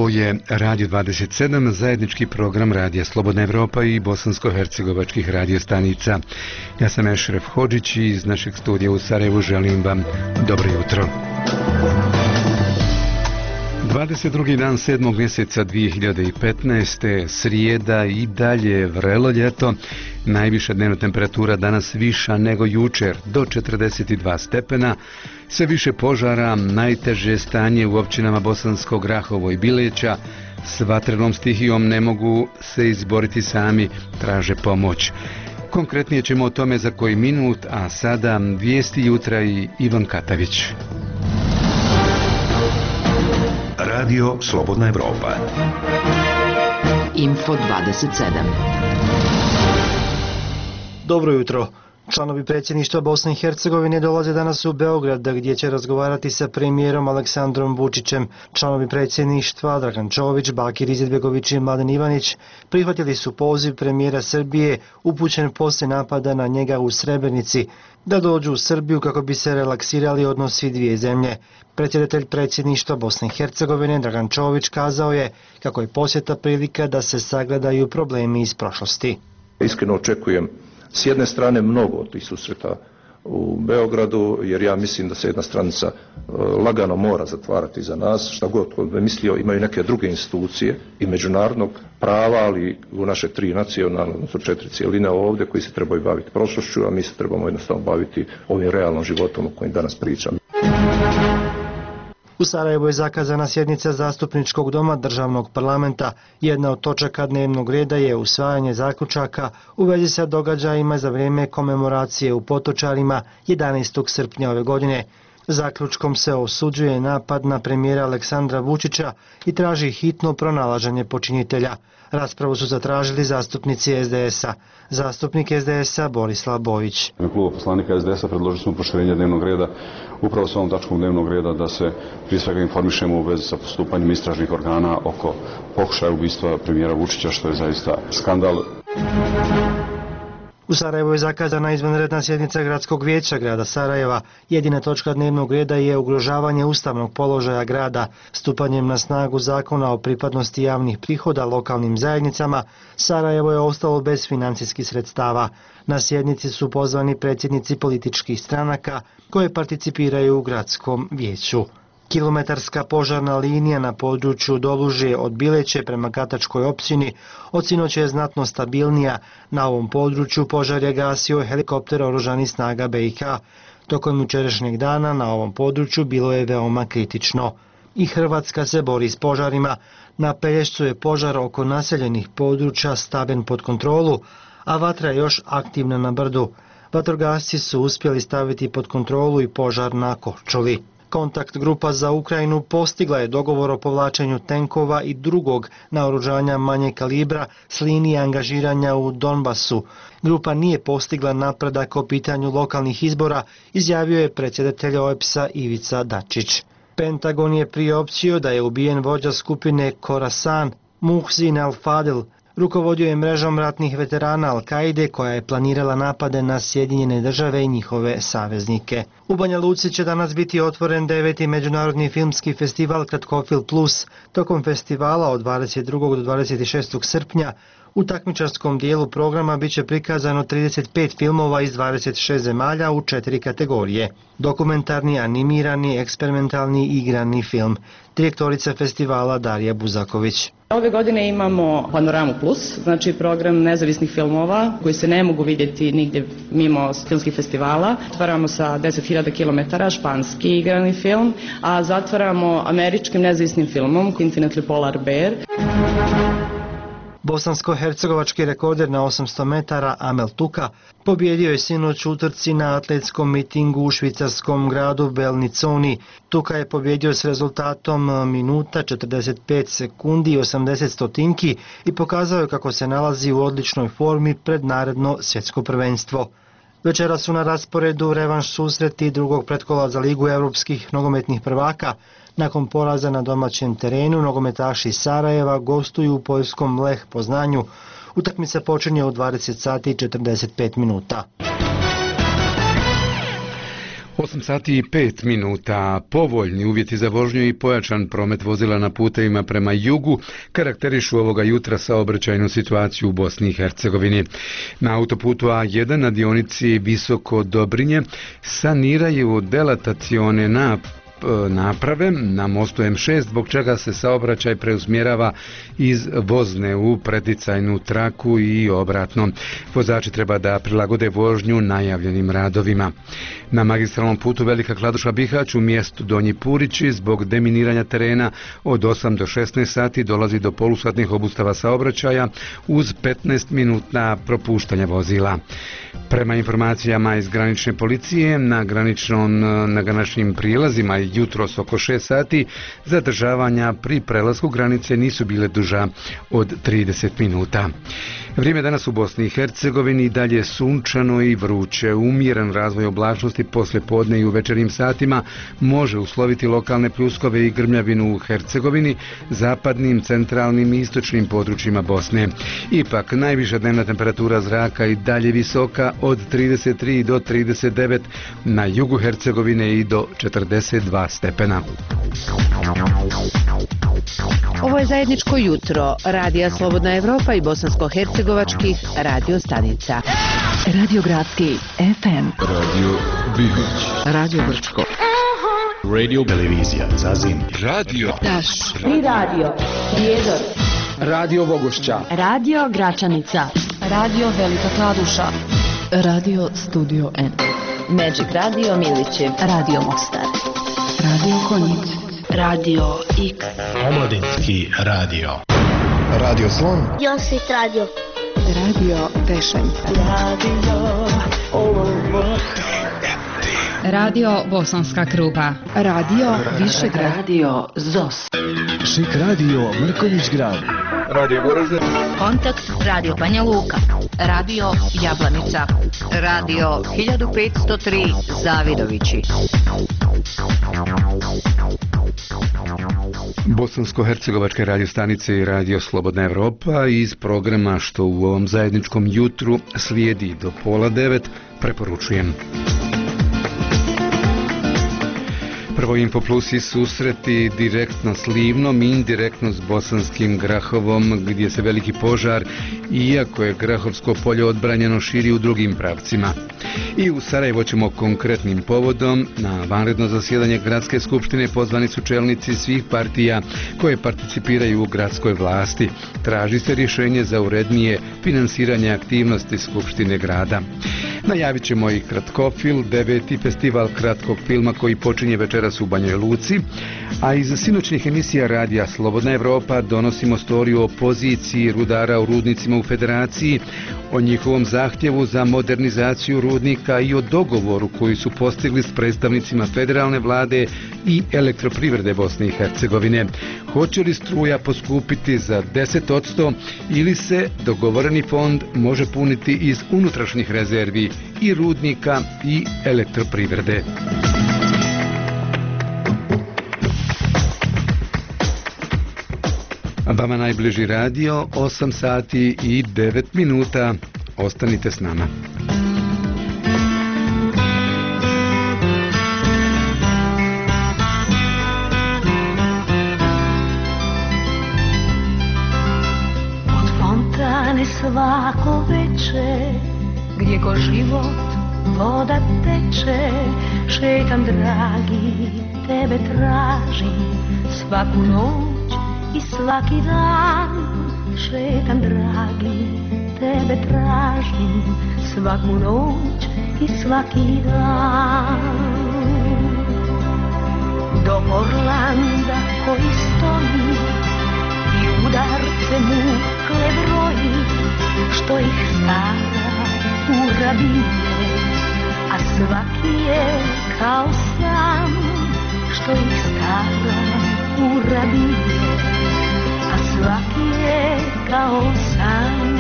Ovo je Radio 27, zajednički program Radija Slobodna Evropa i bosansko-hercegovačkih radiostanica. Ja sam Ešref Hodžić i iz našeg studija u Sarajevu želim vam dobro jutro. 22. dan 7. mjeseca 2015. srijeda i dalje vrelo ljeto. Najviša dnevna temperatura danas viša nego jučer, do 42 stepena. Sve više požara, najteže stanje u općinama Bosansko, Grahovo i Bileća. S vatrenom stihijom ne mogu se izboriti sami, traže pomoć. Konkretnije ćemo o tome za koji minut, a sada vijesti jutra i Ivan Katavić. Radio Slobodna Evropa. Info 27. Dobro jutro. Članovi predsjedništva Bosne i Hercegovine dolaze danas u Beograd gdje će razgovarati sa premijerom Aleksandrom Vučićem. Članovi predsjedništva Dragan Čović, Bakir Izetbegović i Mladen Ivanić prihvatili su poziv premijera Srbije upućen poslije napada na njega u Srebrenici da dođu u Srbiju kako bi se relaksirali odnosi dvije zemlje. Predsjedatelj predsjedništva Bosne i Hercegovine Dragan Čović kazao je kako je posjeta prilika da se sagledaju problemi iz prošlosti. Iskreno očekujem s jedne strane mnogo od tih susreta u Beogradu, jer ja mislim da se jedna stranica lagano mora zatvarati za nas. Šta god ko bi mislio, imaju neke druge institucije i međunarodnog prava, ali u naše tri nacionalne, odnosno četiri cijeline ovdje koji se trebaju baviti prošlošću, a mi se trebamo jednostavno baviti ovim realnom životom o kojem danas pričam. U Sarajevu je zakazana sjednica Zastupničkog doma Državnog parlamenta. Jedna od točaka dnevnog reda je usvajanje zaključaka u vezi sa događajima za vrijeme komemoracije u Potočarima 11. srpnja ove godine. Zaključkom se osuđuje napad na premijera Aleksandra Vučića i traži hitno pronalaženje počinitelja. Raspravu su zatražili zastupnici SDS-a. Zastupnik SDS-a Borislav Bojić. Na klubu poslanika SDS-a predložili smo proširenje dnevnog reda upravo s ovom tačkom dnevnog reda da se prije svega informišemo u vezi sa postupanjem istražnih organa oko pokušaja ubistva premijera Vučića, što je zaista skandal. U Sarajevu je zakazana izvanredna sjednica Gradskog vijeća grada Sarajeva. Jedina točka dnevnog reda je ugrožavanje ustavnog položaja grada. Stupanjem na snagu zakona o pripadnosti javnih prihoda lokalnim zajednicama, Sarajevo je ostalo bez financijskih sredstava. Na sjednici su pozvani predsjednici političkih stranaka koje participiraju u Gradskom vijeću. Kilometarska požarna linija na području Dolužje od Bileće prema Katačkoj općini od sinoć je znatno stabilnija. Na ovom području požar je gasio helikopter oružanih snaga BiH. Tokom jučerašnjeg dana na ovom području bilo je veoma kritično. I Hrvatska se bori s požarima. Na Pelješcu je požar oko naseljenih područja stavljen pod kontrolu, a vatra je još aktivna na brdu. Vatrogasci su uspjeli staviti pod kontrolu i požar na Korčuli. Kontakt grupa za Ukrajinu postigla je dogovor o povlačenju tenkova i drugog naoružanja manje kalibra s linije angažiranja u Donbasu. Grupa nije postigla napredak o pitanju lokalnih izbora, izjavio je predsjedatelj OEBS-a Ivica Dačić. Pentagon je priopćio da je ubijen vođa skupine Khorasan Muhsin al-Fadil. Rukovodio je mrežom ratnih veterana Al-Kaide koja je planirala napade na Sjedinjene države i njihove saveznike. U Banja Luci će danas biti otvoren 9. međunarodni filmski festival Kratkofilm Plus. Tokom festivala od 22. do 26. srpnja u takmičarskom dijelu programa bit će prikazano 35 filmova iz 26 zemalja u 4 kategorije. Dokumentarni, animirani, eksperimentalni i igrani film. Direktorica festivala Darija Buzaković. Ove godine imamo Panoramu Plus, znači program nezavisnih filmova koji se ne mogu vidjeti nigdje mimo filmskih festivala. Otvaramo sa 10.000 km španski igrani film, a zatvaramo američkim nezavisnim filmom Infinitely Polar Bear. Bosansko-hercegovački rekorder na 800 metara Amel Tuka pobjedio je sinoć u utrci na atletskom mitingu u švicarskom gradu Belniconi. Tuka je pobjedio s rezultatom minuta 45 sekundi i 80 stotinki i pokazao je kako se nalazi u odličnoj formi pred naredno svjetsko prvenstvo. Večera su na rasporedu revanš susreti drugog pretkola za Ligu europskih nogometnih prvaka. Nakon poraza na domaćem terenu, nogometaši iz Sarajeva gostuju u poljskom Lech Poznanju. Utakmica počinje u 20 sati i 45 minuta. 8 sati i 5 minuta. Povoljni uvjeti za vožnju i pojačan promet vozila na putevima prema jugu karakterišu ovoga jutra saobraćajnu situaciju u Bosni i Hercegovini. Na autoputu A1 na dionici Visoko Dobrinje saniraju delatacione naprave na mostu M6, zbog čega se saobraćaj preusmjerava iz vozne u preticajnu traku i obratno. Vozači treba da prilagode vožnju najavljenim radovima. Na magistralnom putu Velika Kladuša-Bihać u mjestu Donji Purići zbog deminiranja terena od 8 do 16 sati dolazi do polusatnih obustava saobraćaja uz 15-minutna propuštanja vozila. Prema informacijama iz granične policije, na graničnim prijelazima jutros oko 6 sati zadržavanja pri prelasku granice nisu bile duža od 30 minuta. Vrijeme danas u Bosni i Hercegovini dalje sunčano i vruće. Umjeren razvoj oblačnosti poslije podne i u večernjim satima može usloviti lokalne pljuskove i grmljavinu u Hercegovini, zapadnim, centralnim i istočnim područjima Bosne. Ipak, najviša dnevna temperatura zraka i dalje visoka od 33 do 39, na jugu Hercegovine i do 42 stepena. Ovo je zajedničko jutro Radija Slobodna Evropa i bosansko-hercegovačkih radio stanica. Radio Gradski FM, Radio Bihać, Radio Brčko, Radio Televizija Zazin, Radio Daš, Tri radio Prijedor, Radio Bogošća, Radio Gračanica, Radio Velika Kladuša, Radio Studio N, Magic Radio Milićev, Radio Mostar, Radio Konjic, Radio X, Omladinski radio, Radio Slon, Josit Radio, Radio Tešanj, Radio Bosanska Krupa, Radio Višegrad, Radio ZOS, Šik Radio Mrkonjić Grad, Radio Goražde, Kontakt Radio Banja Luka, Radio Jablanica, Radio 1503 Zavidovići. Bosansko-hercegovačke radio stanice i Radio Slobodna Evropa iz programa što u ovom zajedničkom jutru slijedi do 8:30 preporučujem. Prvo Info Plus i susreti direktno s Livnom, indirektno s Bosanskim Grahovom, gdje se veliki požar, iako je Grahovsko polje odbranjeno, širi u drugim pravcima. I u Sarajevo ćemo konkretnim povodom. Na vanredno zasjedanje Gradske skupštine pozvani su čelnici svih partija koje participiraju u gradskoj vlasti. Traži se rješenje za urednije finansiranje aktivnosti Skupštine grada. Najavit ćemo i Kratkofil, 9. festival kratkog filma koji počinje večeras u Banjoj Luci, a iz sinoćnih emisija Radija Slobodna Evropa donosimo storiju o poziciji rudara u rudnicima u Federaciji, o njihovom zahtjevu za modernizaciju rudnika i o dogovoru koji su postigli s predstavnicima federalne vlade i elektroprivrede Bosne i Hercegovine. Hoće li struja poskupiti za 10% ili se dogovoreni fond može puniti iz unutrašnjih rezervi i rudnika i elektroprivrede? Vama najbliži radio, 8 sati i 9 minuta. Ostanite s nama. Od fontane svako veče, gdje ko život voda teče, šetam dragi, tebe tražim svaku noć i svaki dan. Šetam dragi, tebe tražim svaku noć i svaki dan. Do Orlanda koji stoji i udarce mukle broji, što ih stara u rabije, a svaki je kao sam. Što ih stara u rabije, a svaki je kao sam.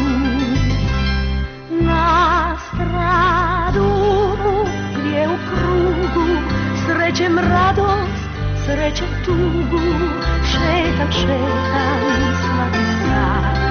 Na stradu gdje u krugu srećem radost, srećem tugu, šetam, šetam svaki sat,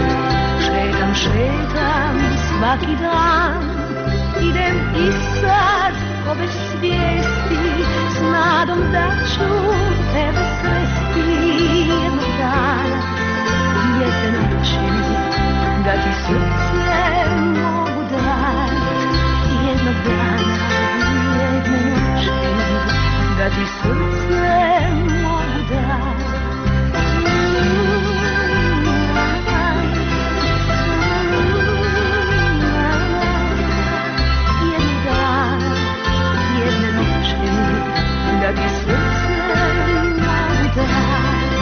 šetam, šetam svaki dan. Idem i sad ko bez svijesti, s nadom da ću tebe sresti jednog dana, jedne noći, da ti srce mogu dati, jednog dana, jedne noći, da ti srce mogu dati. Da ti srce mogu dati.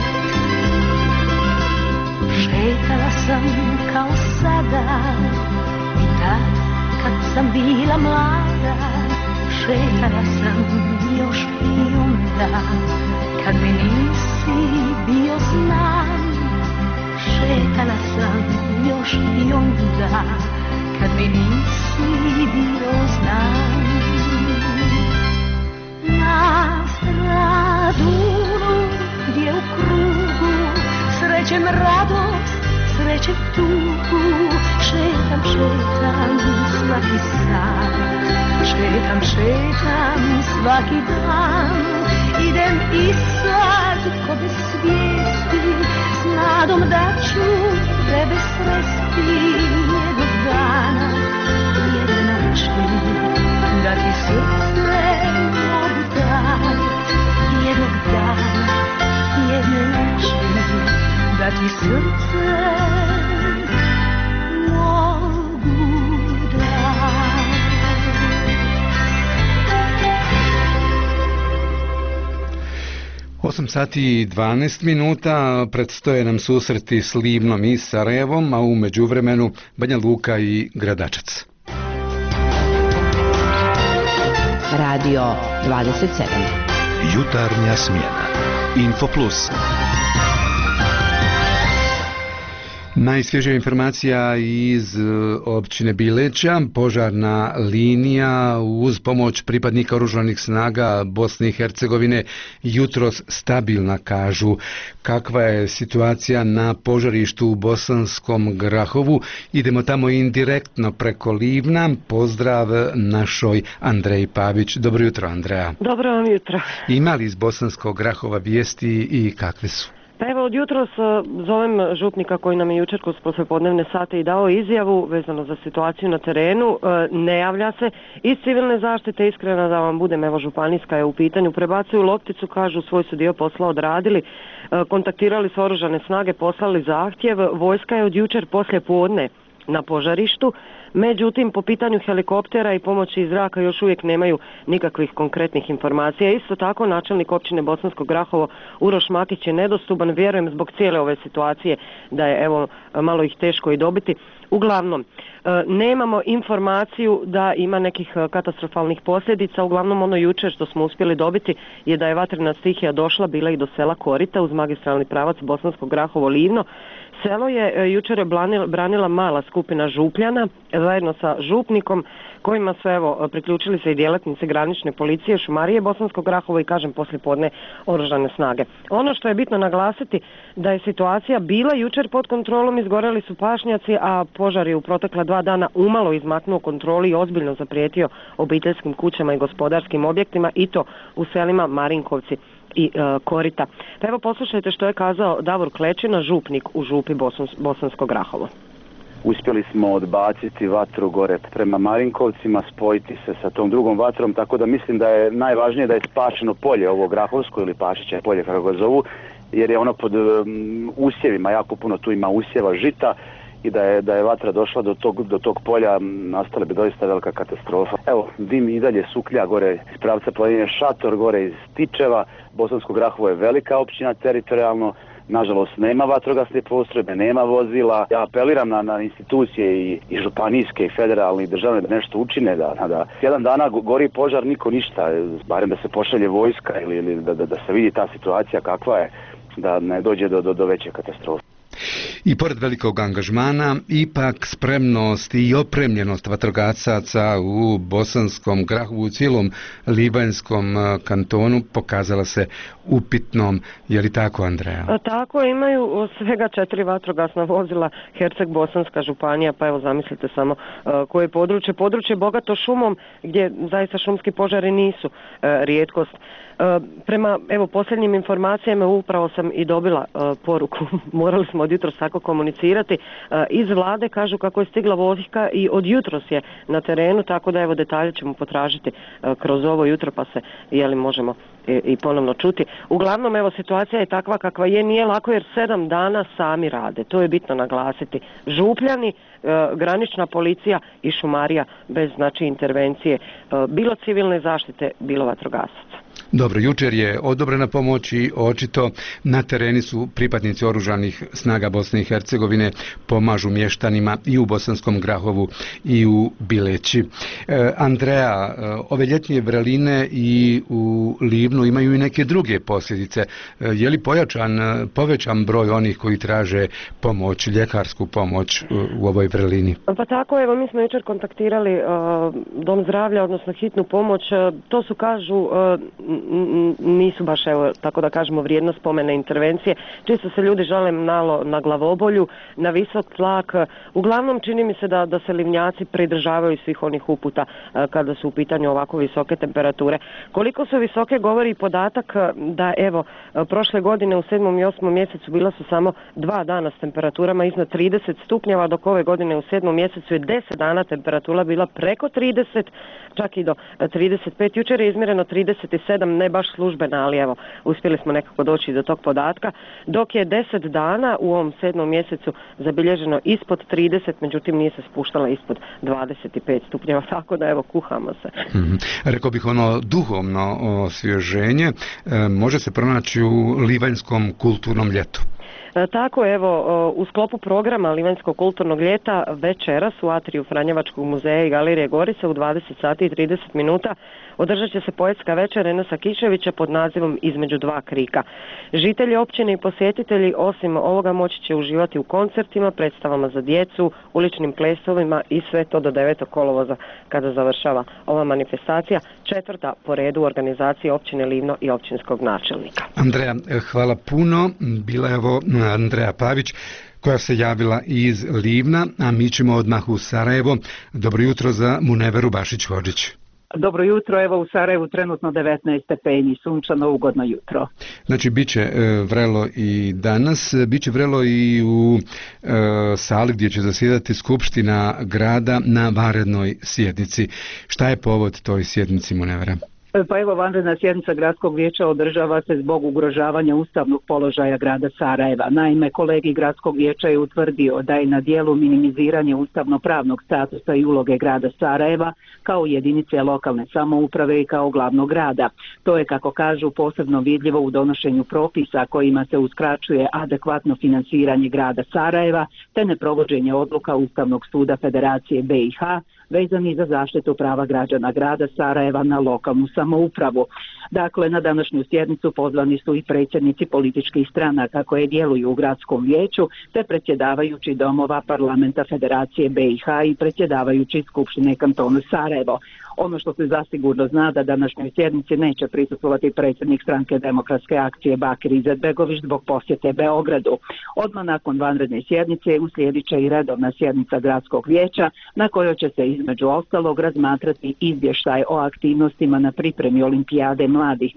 Šetala sam kao sada i tad kad sam bila mlada. Šetala sam još i onda kad mi nisi bio znan. Šetala sam još i onda kad mi nisi bio znan. Na Stradunu gdje u krugu srećem radost, srećem tugu. Šetam, šetam svaki san, šetam, šetam svaki dan. Idem i sad ko bez svijesti, s nadom da ću tebe sresti jednog dana, jedne noći, da ti srce mogu dati, jednog dana, jedne noći, da ti srce mogu dati. 8 sati i 12 minuta, predstoje nam susreti s Livnom i Sarajevom, a u međuvremenu Banja Luka i Gradačac. Radio 27. Jutarnja smjena. Info Plus. Najsvježija informacija iz općine Bileća, požarna linija uz pomoć pripadnika oružanih snaga Bosne i Hercegovine jutros stabilna, kažu. Kakva je situacija na požarištu u Bosanskom Grahovu? Idemo tamo indirektno preko Livna. Pozdrav našoj Andreji Pavić. Dobro jutro, Andreja. Dobro vam jutro. Ima li iz Bosanskog Grahova vijesti i kakve su? Pa evo, od jutros zovem župnika koji nam je jučer kroz poslijepodnevne sate i dao izjavu vezano za situaciju na terenu. Ne javlja se iz civilne zaštite, iskreno da vam budem, evo županijska je u pitanju, prebacuju lopticu, kažu svoj su dio posla odradili, kontaktirali su oružane snage, poslali zahtjev, vojska je od jučer poslijepodne na požarištu. Međutim, po pitanju helikoptera i pomoći iz zraka još uvijek nemaju nikakvih konkretnih informacija. Isto tako, načelnik općine Bosansko Grahovo Uroš Makić je nedostupan, vjerujem zbog cijele ove situacije da je evo malo ih teško i dobiti. Uglavnom, nemamo informaciju da ima nekih katastrofalnih posljedica, uglavnom ono jučer što smo uspjeli dobiti je da je vatrena stihija došla, bila i do sela Korita uz magistralni pravac Bosansko Grahovo-Livno. Selo je jučer branila mala skupina župljana zajedno sa župnikom kojima su evo priključili se i djelatnici granične policije, šumarije Bosanskog Grahovo i kažem poslijepodne oružane snage. Ono što je bitno naglasiti da je situacija bila jučer pod kontrolom, izgoreli su pašnjaci, a požar je u protekla 2 dana umalo izmaknuo kontroli i ozbiljno zaprijetio obiteljskim kućama i gospodarskim objektima i to u selima Marinkovci i Korita. Pa evo poslušajte što je kazao Davor Klečina, župnik u župi Bosansko Grahovo. Uspjeli smo odbaciti vatru gore prema Marinkovcima, spojiti se sa tom drugom vatrom, tako da mislim da je najvažnije da je spašeno polje, ovo Grahovsko ili Pašiće polje kako ga zovu, jer je ono pod usjevima, jako puno tu ima usjeva žita i da je vatra došla do tog polja, nastala bi doista velika katastrofa. Evo, dim i dalje suklja gore iz pravca planine Šator, gore iz Tičeva. Bosansko Grahovo je velika općina teritorijalno, nažalost nema vatrogasne postrojbe, nema vozila. Ja apeliram na institucije i županijske i federalne i državne da nešto učine, da jedan dana gori požar, niko ništa, barem da se pošalje vojska ili da se vidi ta situacija kakva je, da ne dođe do veće katastrofe. I pored velikog angažmana, ipak spremnost i opremljenost vatrogasaca u Bosanskom Grahovu, u cijelom Livanjskom kantonu pokazala se upitnom. Je li tako, Andreja? Tako, imaju svega 4 vatrogasna vozila Herceg-Bosanska županija, pa evo zamislite samo koje područje. Područje bogato šumom, gdje zaista šumski požari nisu rijetkost. Prema posljednjim informacijama upravo sam i dobila poruku, morali smo od jutros tako komunicirati, iz vlade kažu kako je stigla vozika i od jutros je na terenu, tako da detalje ćemo potražiti kroz ovo jutro pa se možemo i ponovno čuti. Uglavnom situacija je takva kakva je, nije lako jer 7 dana sami rade, to je bitno naglasiti. Župljani, granična policija i šumarija bez intervencije bilo civilne zaštite, bilo vatrogasaca. Dobro, jučer je odobrena pomoć i očito na tereni su pripadnici oružanih snaga Bosne i Hercegovine, pomažu mještanima i u Bosanskom Grahovu i u Bileći. Andreja, ove ljetnje vreline i u Livnu imaju i neke druge posljedice. Je li povećan broj onih koji traže pomoć, ljekarsku pomoć u ovoj vrelini? Pa tako, mi smo jučer kontaktirali Dom zdravlja, odnosno hitnu pomoć. To su, kažu, nisu baš, tako da kažemo, vrijedno spomene intervencije. Čisto se ljudi žale malo na glavobolju, na visok tlak. Uglavnom čini mi se da se Livnjaci pridržavaju svih onih uputa kada su u pitanju ovako visoke temperature. Koliko su visoke govori podatak da prošle godine u 7. i 8. mjesecu bila su samo 2 dana s temperaturama iznad 30 stupnjeva, dok ove godine u 7. mjesecu je 10 dana temperatura bila preko 30, čak i do 35. Jučer je izmjereno 37, ne baš službena, ali uspjeli smo nekako doći do tog podatka, dok je 10 dana u ovom 7. mjesecu zabilježeno ispod 30, međutim nije se spuštala ispod 25 stupnjeva, tako da kuhamo se. Rekao bih duhovno osvježenje može se pronaći u Livanjskom kulturnom ljetu. Tako, u sklopu programa Livanjskog kulturnog ljeta večeras u atriju Franjevačkog muzeja i Galerije Gorica u 20 sati i 30 minuta održat će se poetska večer Enesa Kiševića pod nazivom Između dva krika. Žitelji općine i posjetitelji osim ovoga moći će uživati u koncertima, predstavama za djecu, uličnim plesovima i sve to do 9. kolovoza kada završava ova manifestacija, 4. po redu u organizaciji općine Livno i općinskog načelnika. Andreja, hvala puno. Bila je Andreja Pavić koja se javila iz Livna, a mi ćemo odmah u Sarajevo. Dobro jutro za Muneveru Bašić-Hodžić. Dobro jutro, u Sarajevu trenutno 19 stepeni, sunčano, ugodno jutro. Znači, bit će vrelo i danas, bit će vrelo i u sali gdje će zasjedati Skupština grada na vanrednoj sjednici. Šta je povod toj sjednici, Munevera? Pa vanredna sjednica gradskog vijeća održava se zbog ugrožavanja ustavnog položaja grada Sarajeva. Naime, kolegi gradskog vijeća je utvrdio da je na dijelu minimiziranje ustavno-pravnog statusa i uloge grada Sarajeva kao jedinice lokalne samouprave i kao glavnog grada. To je, kako kažu, posebno vidljivo u donošenju propisa kojima se uskraćuje adekvatno finansiranje grada Sarajeva te neprovođenje odluka Ustavnog suda Federacije BiH vezani za zaštitu prava građana grada Sarajeva na lokalnu samoupravu. Dakle, na današnju sjednicu pozvani su i predsjednici političkih stranaka koje djeluju u gradskom vijeću, te predsjedavajući domova parlamenta Federacije BiH i predsjedavajući Skupštine kantona Sarajevo. Ono što se zasigurno zna da današnjoj sjednici neće prisustvovati predsjednik stranke Demokratske akcije Bakir Izetbegović zbog posjete Beogradu. Odmah nakon vanredne sjednice uslijedit će i redovna sjednica gradskog vijeća na kojoj će se između ostalog razmatrati izvještaj o aktivnostima na pripremi Olimpijade mladih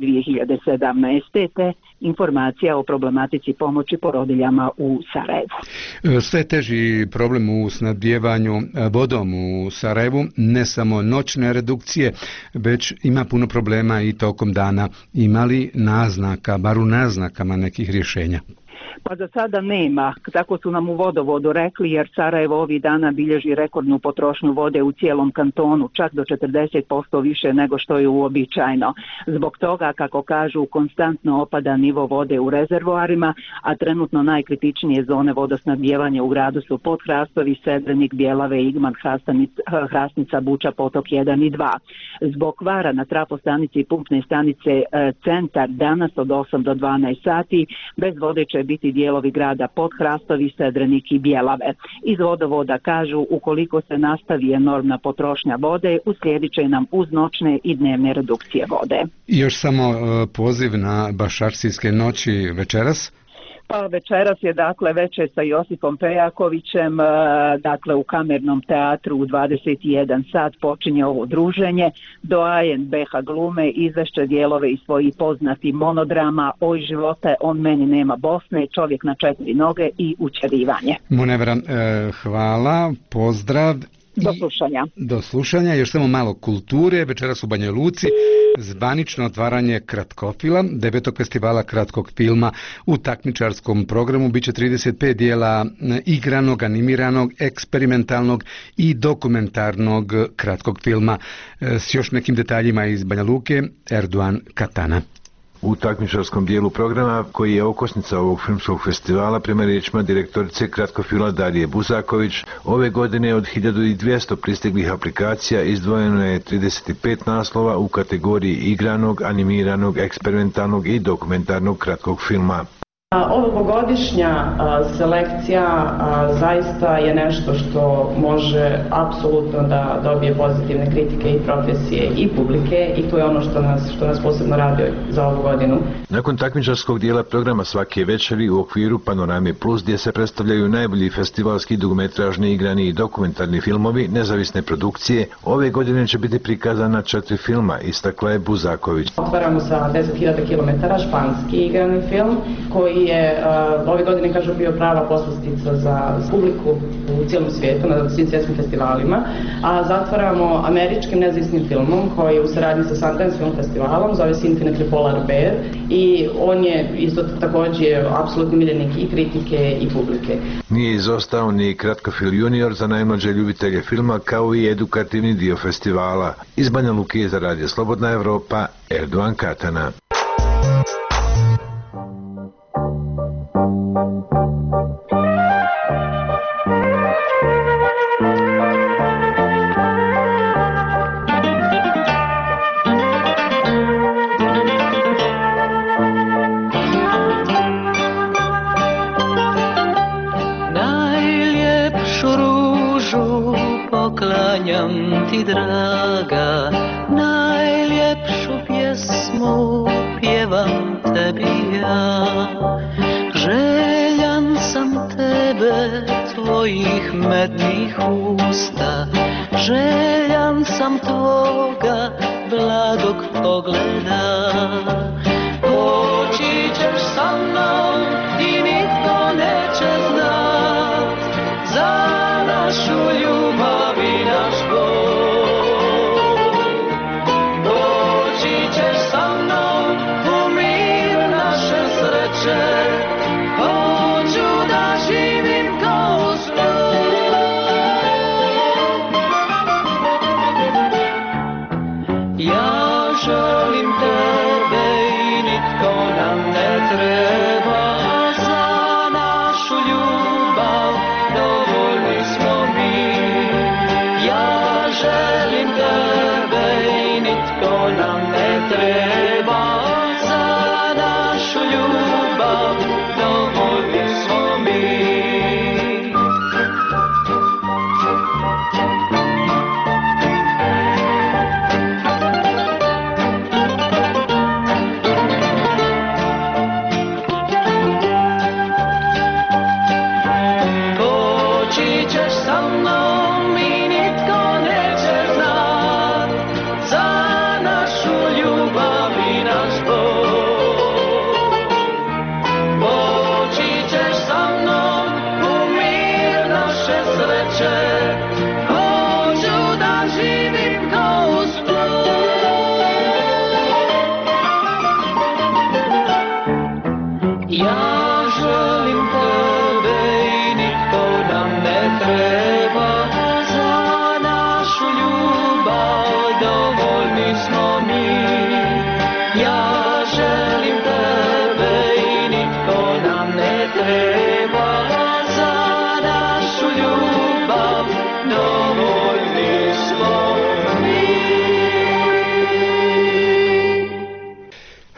2017. te informacija o problematici pomoći porodiljama u Sarajevu. Sve teži problem u snabdijevanju vodom u Sarajevu, ne samo noćne redukcije, već ima puno problema i tokom dana. Ima li naznaka, bar u naznakama nekih rješenja? Pa za sada nema, tako su nam u vodovodu rekli, jer Sarajevo ovih dana bilježi rekordnu potrošnju vode u cijelom kantonu, čak do 40% više nego što je uobičajeno. Zbog toga, kako kažu, konstantno opada nivo vode u rezervoarima, a trenutno najkritičnije zone vodosnabdijevanja u gradu su Podhrastovi, Sedrenik, Bjelave, Igman, Hrasnica, Buča, Potok 1 i 2. Zbog kvara na trafostanici i pumpne stanice Centar danas od 8 do 12 sati bez vode će biti dijelovi grada Podhrastovi, Sedrenik i Bjelave. Iz vodovoda kažu ukoliko se nastavi enormna potrošnja vode, uslijedit će nam uz noćne i dnevne redukcije vode. I još samo poziv na Bašarcijske noći večeras. Pa večeras je dakle večer sa Josipom Pejakovićem, dakle u Kamernom teatru u 21 sat počinje ovo druženje. Doajen BH Glume izvešće dijelove iz svojih poznati monodrama Oj živote, on meni nema Bosne, Čovjek na 4 noge i Učarivanje. Munevra, hvala, pozdrav. Do slušanja. Još samo malo kulture. Večeras u Banja Luci zvanično otvaranje Kratkofila, 9. festivala kratkog filma. U takmičarskom programu biće 35 dijela igranog, animiranog, eksperimentalnog i dokumentarnog kratkog filma. S još nekim detaljima iz Banja Luke, Erdogan Katana. U takmičarskom dijelu programa, koji je okosnica ovog filmskog festivala, prema riječima direktorice kratkofilma Darije Buzaković, ove godine od 1200 pristiglih aplikacija izdvojeno je 35 naslova u kategoriji igranog, animiranog, eksperimentalnog i dokumentarnog kratkog filma. Ovogodišnja selekcija zaista je nešto što može apsolutno da dobije pozitivne kritike i profesije i publike, i to je ono što nas posebno raduje za ovu godinu. Nakon takmičarskog dijela programa svake večeri u okviru Panorame Plus, gdje se predstavljaju najbolji festivalski dugometražni, igrani i dokumentarni filmovi nezavisne produkcije, ove godine će biti prikazana 4 filma, istakla je Buzaković. Otvaramo sa 10.000 km španski igrani film koji je ove godine, kažu, bio prava poslastica za publiku u cijelom svijetu, na svim svjetskim festivalima, a zatvaramo američkim nezavisnim filmom koji je u saradnji sa Sundance Film Festivalom, zove se Infinitely Polar Bear, i on je isto također apsolutni miljenik i kritike i publike. Nije izostao ni Kratkofil Junior za najmlađe ljubitelje filma, kao i edukativni dio festivala. Iz Banja Luke za Radio Slobodna Evropa, Erdogan Katana. Draga, najljepšu pjesmu pjevam tebi ja. Željan sam tebe, tvojih mednih usta, željan sam tvoga blagog pogleda. Poći ćeš sa mnom i nitko neće znat za našu ljubav i naš bol. Hoću da živim kao ja želim tebe i nitko nam ne treba. Za našu ljubav dovoljni smo mi. Ja želim tebe i nitko nam ne treba. Za našu ljubav dovoljni smo mi. Poći ćeš sa mnom i nitko neće znat za našu ljubav i naš bol. Poći ćeš sa mnom u mir naše sreće. Hoću da živim kao ja želim tebe i nitko nam ne treba.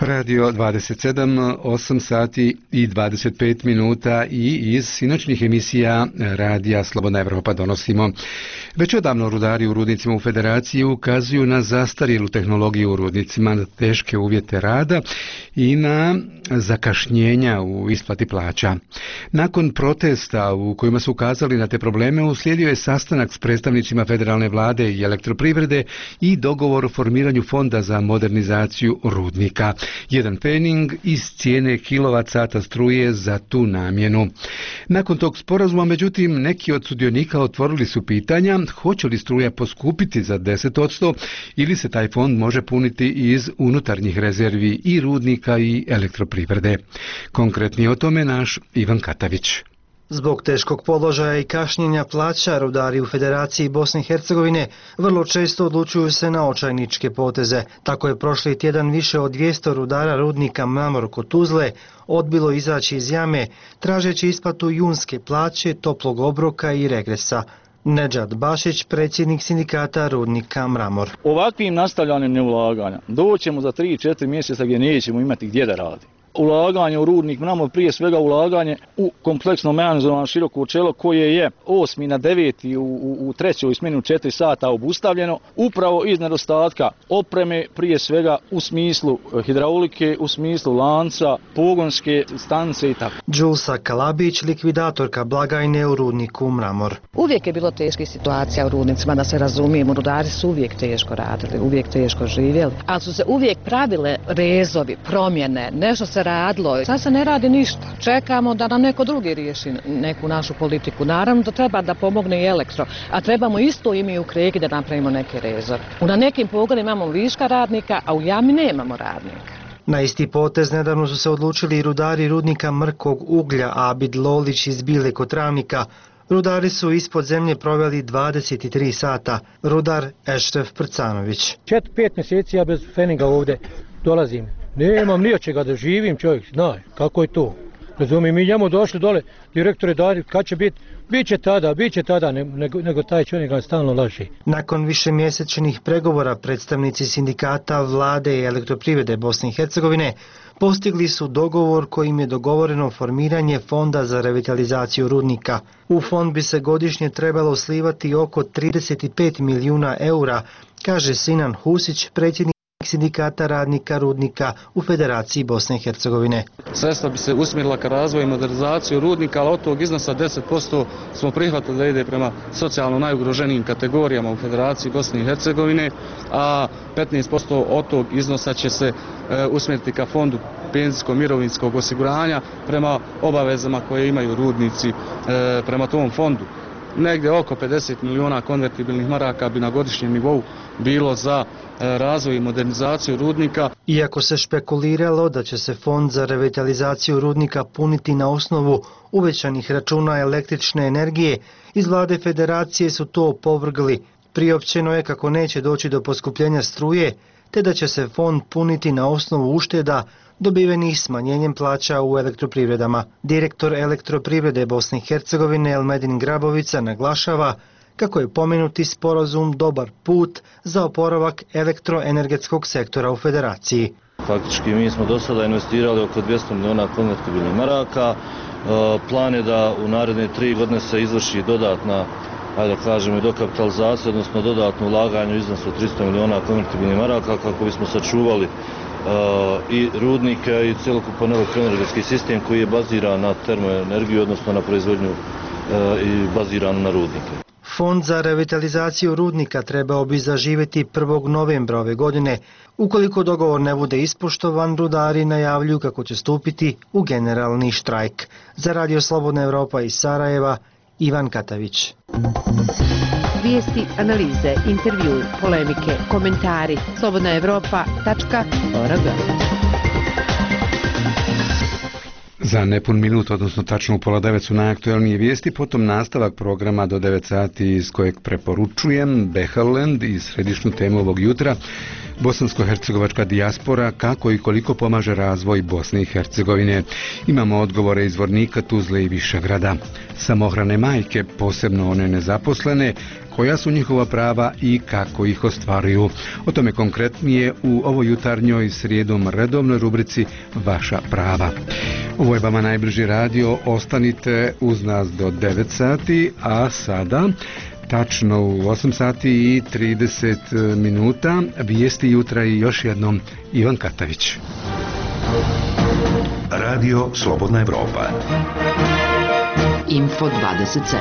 Radio 27, 8 sati i 25 minuta i iz sinoćnih emisija Radija Slobodna Evropa donosimo. Već odavno rudari u rudnicima u Federaciji ukazuju na zastarjelu tehnologiju u rudnicima, na teške uvjete rada i na zakašnjenja u isplati plaća. Nakon protesta u kojima su ukazali na te probleme, uslijedio je sastanak s predstavnicima federalne vlade i elektroprivrede i dogovor o formiranju fonda za modernizaciju rudnika. Jedan pfening iz cijene kilovat-sata struje za tu namjenu. Nakon tog sporazuma, međutim, neki od sudionika otvorili su pitanja hoće li struja poskupiti za 10% ili se taj fond može puniti iz unutarnjih rezervi i rudnika i elektroprivrede. Konkretnije o tome naš Ivan Katavić. Zbog teškog položaja i kašnjenja plaća, rudari u Federaciji Bosne i Hercegovine vrlo često odlučuju se na očajničke poteze. Tako je prošli tjedan više od 200 rudara rudnika Mramor kod Tuzle odbilo izaći iz jame, tražeći isplatu junske plaće, toplog obroka i regresa. Nedžad Bašić, predsjednik sindikata rudnika Mramor. Ovakvim nastavljanjem neulaganja doćemo za 3-4 mjeseca gdje nećemo imati gdje da radi. Ulaganje u rudnik Mramor, prije svega ulaganje u kompleksno mehanizovano široko čelo koje je 8. na 9. u trećoj smjeni u 4 sata obustavljeno, upravo iz nedostatka opreme, prije svega u smislu hidraulike, u smislu lanca, pogonske stanice i tako. Đulsa Kalabić, likvidatorka blagajne u rudniku Mramor. Uvijek je bilo teških situacija u rudnicima, da se razumijemo, rudari su uvijek teško radili, uvijek teško živjeli, ali su se uvijek pravile rezovi, promjene, nešto se radilo. Sad se ne radi ništa. Čekamo da nam neko drugi riješi neku našu politiku. Naravno da treba da pomogne i elektro, a trebamo isto i mi u Kreki da napravimo neke rezove. Na nekim pogonima imamo viška radnika, a u jami nemamo radnika. Na isti potez nedavno su se odlučili i rudari rudnika Mrkog uglja Abid Lolić iz Bile kod Travnika. Rudari su ispod zemlje proveli 23 sata. Rudar Ešref Prcanović. 4-5 mjeseci ja bez feninga ovdje dolazim. Nemam ni od čega da živim, čovjek, zna kako je to. Razumijem, mi njemu došli dole, direktore dali, kad će biti, bit će tada, nego taj čovjek ga stalno laži. Nakon višemjesečnih pregovora predstavnici sindikata, vlade i elektroprivrede Bosne i Hercegovine postigli su dogovor kojim je dogovoreno formiranje fonda za revitalizaciju rudnika. U fond bi se godišnje trebalo slivati oko 35 milijuna eura, kaže Sinan Husić, predsjednik sindikata radnika rudnika u Federaciji Bosne i Hercegovine. Sredstva bi se usmjerila ka razvoju i modernizaciju rudnika, ali od tog iznosa 10% smo prihvatili da ide prema socijalno najugroženijim kategorijama u Federaciji Bosne i Hercegovine, a 15% od tog iznosa će se usmjeriti ka fondu penzijsko-mirovinskog osiguranja prema obavezama koje imaju rudnici prema tom fondu. Negdje oko 50 milijuna konvertibilnih maraka bi na godišnjem nivou bilo za razvoj i modernizaciju rudnika. Iako se špekuliralo da će se fond za revitalizaciju rudnika puniti na osnovu uvećanih računa električne energije, iz vlade Federacije su to opovrgli. Priopćeno je kako neće doći do poskupljenja struje, te da će se fond puniti na osnovu ušteda dobivenih smanjenjem plaća u elektroprivredama. Direktor elektroprivrede Bosne i Hercegovine Elmedin Grabovica naglašava kako je pomenuti sporazum dobar put za oporavak elektroenergetskog sektora u Federaciji. Faktički mi smo do sada investirali oko 200 milijuna konvertibilnih maraka. Plan je da u naredne 3 godine se izvrši dodatna, da kažemo, dokapitalizacija, odnosno dodatno ulaganje u iznosu 300 milijuna konvertibilnih maraka kako bismo sačuvali i rudnike i cjelokupan elektroenergetski sistem koji je baziran na termoenergiju, odnosno na proizvodnju i baziran na rudnike. Fond za revitalizaciju rudnika trebao bi zaživjeti 1. novembra ove godine. Ukoliko dogovor ne bude ispoštovan, rudari najavljuju kako će stupiti u generalni štrajk. Za Radio Slobodna Evropa iz Sarajeva, Ivan Katavić. Vijesti, analize, intervju, polemike, komentari. slobodnaevropa.org. Za nepun minut, odnosno tačno u 8:30 su najaktualnije vijesti, potom nastavak programa do 9 sati iz kojeg preporučujem Behaland i središnju temu ovog jutra. bosansko-hercegovačka dijaspora kako i koliko pomaže razvoj Bosne i Hercegovine. Imamo odgovore iz Vornika, Tuzle i Višegrada. Samohrane majke, posebno one nezaposlene, koja su njihova prava i kako ih ostvaruju. O tome konkretnije u ovoj jutarnjoj srijedom redovnoj rubrici Vaša prava. Ovo je vama najbliži radio, ostanite uz nas do 9 sati, a sada tačno u 8 sati i 30 minuta vijesti jutra i još jednom Ivan Katavić. Radio Slobodna Evropa. Info 27.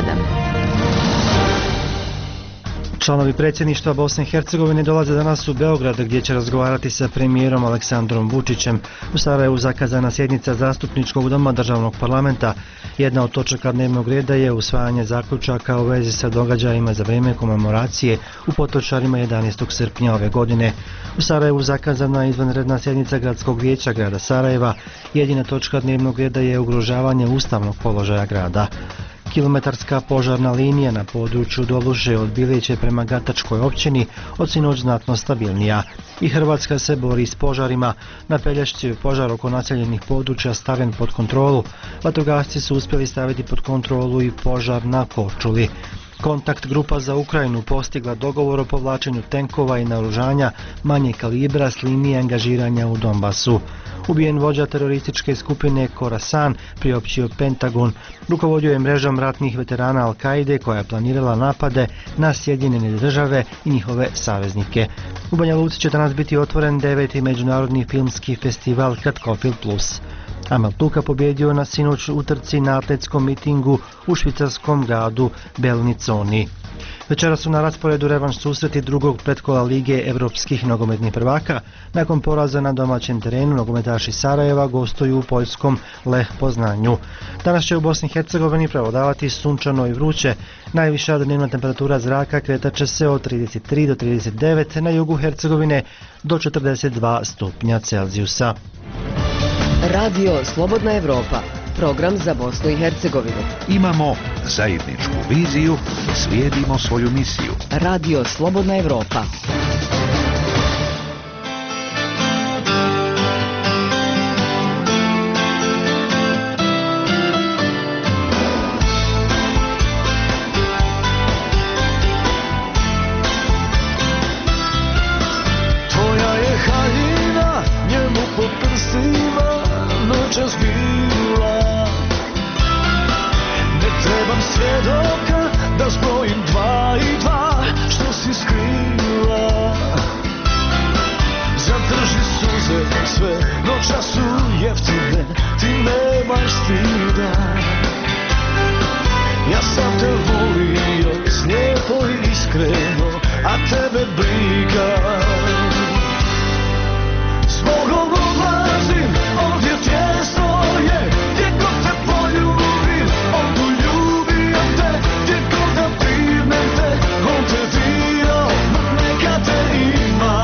Članovi predsjedništva Bosne i Hercegovine dolaze danas u Beograd gdje će razgovarati sa premijerom Aleksandrom Vučićem. U Sarajevu zakazana sjednica zastupničkog doma državnog parlamenta. Jedna od točaka dnevnog reda je usvajanje zaključaka u vezi sa događajima za vrijeme komemoracije u Potočarima 11. srpnja ove godine. U Sarajevu zakazana je izvanredna sjednica gradskog vijeća grada Sarajeva. Jedina točka dnevnog reda je ugrožavanje ustavnog položaja grada. Kilometarska požarna linija na području Doluše od Bileće prema Gatačkoj općini od sinoć znatno stabilnija. I Hrvatska se bori s požarima. Na Pelješcu je požar oko naseljenih područja stavljen pod kontrolu. Vatrogasci su uspjeli staviti pod kontrolu i požar na Korčuli. Kontakt grupa za Ukrajinu postigla dogovor o povlačenju tenkova i naoružanja manjeg kalibra s linije angažiranja u Donbasu. Ubijen vođa terorističke skupine Khorasan, priopćio Pentagon. Rukovodio je mrežom ratnih veterana Al-Kaide koja je planirala napade na Sjedinjene Države i njihove saveznike. U Banja Luci će danas biti otvoren 9. međunarodni filmski festival Kratkofilm Plus. Amel Tuka pobjedio na sinoć utrci na atletskom mitingu u švicarskom gradu Belniconi. Večera su na rasporedu revanš susreti drugog pretkola Lige evropskih nogometnih prvaka. Nakon poraza na domaćem terenu nogometaši Sarajeva gostuju u poljskom Lech Poznanju. Danas će u Bosni i Hercegovini prevladavati sunčano i vruće. Najviša dnevna temperatura zraka kretat će se od 33 do 39, na jugu Hercegovine do 42 stupnja Celzijusa. Radio Slobodna Evropa, program za Bosnu i Hercegovinu. Imamo zajedničku viziju, slijedimo svoju misiju. Radio Slobodna Evropa. Tvoja je haljina, njemu po prstima noćas bila. Ne trebam svjedoka da zbrojim 2 i 2 što si skrila. Zadrži suze sve, noćas su jeftine, ti nemaš stida. Ja sam te volio slijepo i iskreno, a tebe briga. Zbogom odlazim, ovdje tjesno je, gdje god te poljubim, on tu ljubio te, gdje god da primem te, on te dirao, neka te ima.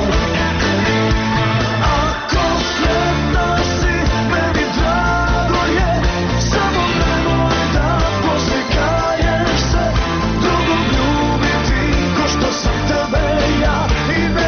Ako sretna si, meni drago je, samo nemoj da poslije kaješ se, drugog ljubiti, ko što sam tebe ja i ne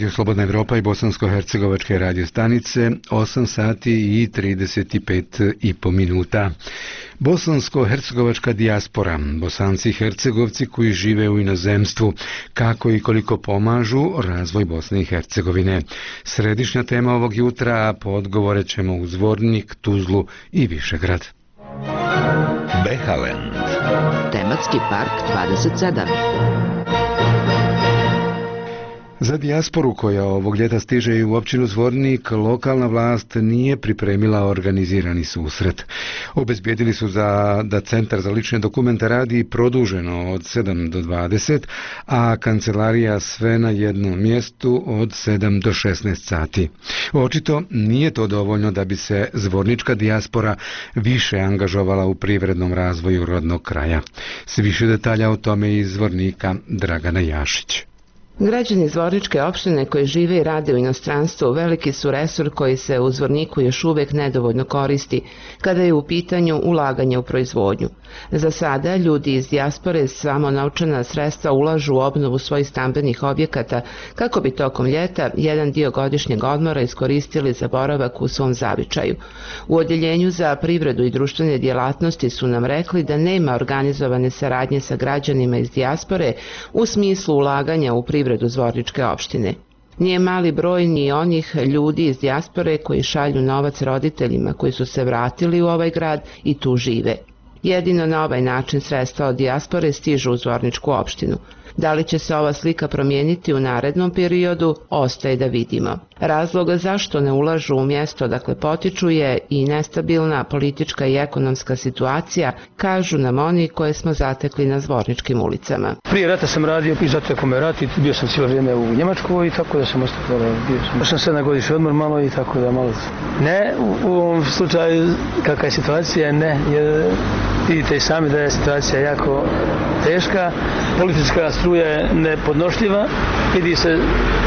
Radio Slobodna Evropa i bosansko-hercegovačke radio stanice, 8 sati i 35 i po minuta. Bosansko-hercegovačka dijaspora, Bosanci i Hercegovci koji žive u inozemstvu, kako i koliko pomažu razvoj Bosne i Hercegovine. Središnja tema ovog jutra, a po odgovore ćemo u Zvornik, Tuzlu i Višegrad. Behalend. Tematski park 27. Za dijasporu koja ovog ljeta stiže i u općinu Zvornik, lokalna vlast nije pripremila organizirani susret. Obezbijedili su da Centar za lične dokumente radi produženo od 7 do 20, a kancelarija sve na jednom mjestu od 7 do 16 sati. Očito nije to dovoljno da bi se zvornička dijaspora više angažovala u privrednom razvoju rodnog kraja. S više detalja o tome iz Zvornika Dragana Jašić. Građani Zvorničke opštine koji žive i rade u inostranstvu veliki su resor koji se u Zvorniku još uvijek nedovoljno koristi kada je u pitanju ulaganje u proizvodnju. Za sada ljudi iz dijaspore samo novčana sredstva ulažu u obnovu svojih stambenih objekata kako bi tokom ljeta jedan dio godišnjeg odmora iskoristili za boravak u svom zavičaju. U Odjeljenju za privredu i društvene djelatnosti su nam rekli da nema organizovane saradnje sa građanima iz dijaspore u smislu ulaganja u privredu Zvorničke opštine. Nije mali broj ni onih ljudi iz dijaspore koji šalju novac roditeljima koji su se vratili u ovaj grad i tu žive. Jedino na ovaj način sredstva od dijaspore stižu u Zvorničku opštinu. Da li će se ova slika promijeniti u narednom periodu, ostaje da vidimo. Razloga zašto ne ulažu u mjesto odakle potiču je i nestabilna politička i ekonomska situacija, kažu nam oni koje smo zatekli na Zvorničkim ulicama. Prije rata sam radio i zatekao me rat i bio sam cijelo vrijeme u Njemačkoj i tako da sam ostao. Bio sam 7 godišnji odmor malo i tako da malo. Ne, u ovom slučaju kakva je situacija, ne, jer vidite i sami da je situacija jako teška, politička struja je nepodnošljiva, vidi se,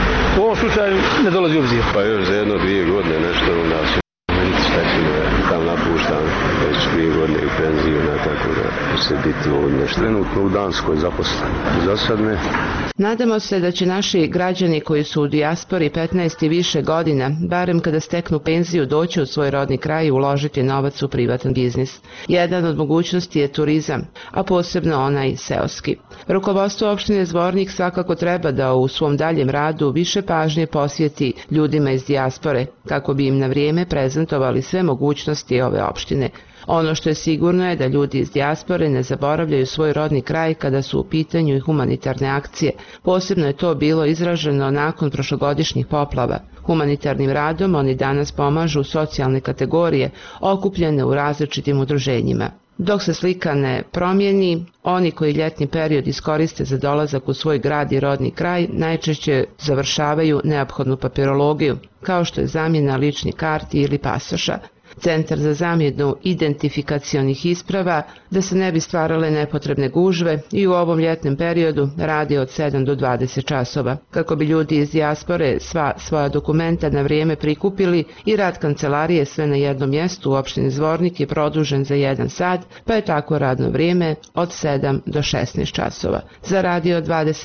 u ovom slučaju ne dolazi u obzir. Pa još za 1-2 godine nešto u nas vidite šta će me tam napuštam, već 2 godine u penziju, tako da će se biti ovdje nešto. Trenutno u Danskoj zaposlen, za sad ne. Nadamo se da će naši građani koji su u dijaspori 15 i više godina, barem kada steknu penziju, doći u svoj rodni kraj i uložiti novac u privatan biznis. Jedan od mogućnosti je turizam, a posebno onaj seoski. Rukovodstvo opštine Zvornik svakako treba da u svom daljem radu više pažnje posvjeti ljudima iz dijaspore, kako bi im na vrijeme prezentovali sve mogućnosti ove opštine. Ono što je sigurno je da ljudi iz dijaspore ne zaboravljaju svoj rodni kraj kada su u pitanju i humanitarne akcije. Posebno je to bilo izraženo nakon prošlogodišnjih poplava. Humanitarnim radom oni danas pomažu socijalne kategorije okupljene u različitim udruženjima. Dok se slika ne promijeni, oni koji ljetni period iskoriste za dolazak u svoj grad i rodni kraj najčešće završavaju neophodnu papirologiju, kao što je zamjena ličnih karti ili pasoša. Centar za zamjenu identifikacionih isprava, da se ne bi stvarale nepotrebne gužve, i u ovom ljetnom periodu radi od 7 do 20 časova. Kako bi ljudi iz dijaspore sva svoja dokumenta na vrijeme prikupili, i rad kancelarije sve na jednom mjestu u opštini Zvornik je produžen za 1 sat, pa je tako radno vrijeme od 7 do 16 časova. Za Radio